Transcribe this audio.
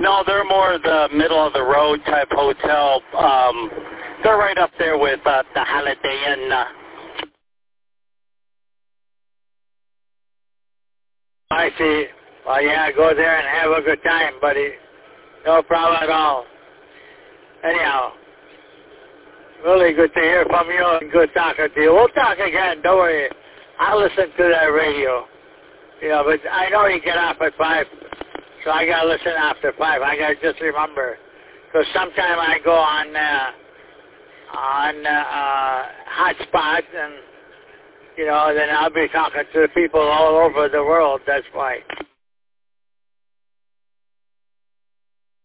No, they're more the middle of the road type hotel. They're right up there with the Holiday Inn. I see. Well, yeah, go there and have a good time, buddy. No problem at all. Anyhow, really good to hear from you and good talking to you. We'll talk again. Don't worry. I'll listen to that radio. You know, but I know you get off at 5, so I got to listen after 5. I got to just remember. Because sometime I go on hotspot and, you know, then I'll be talking to people all over the world. That's why.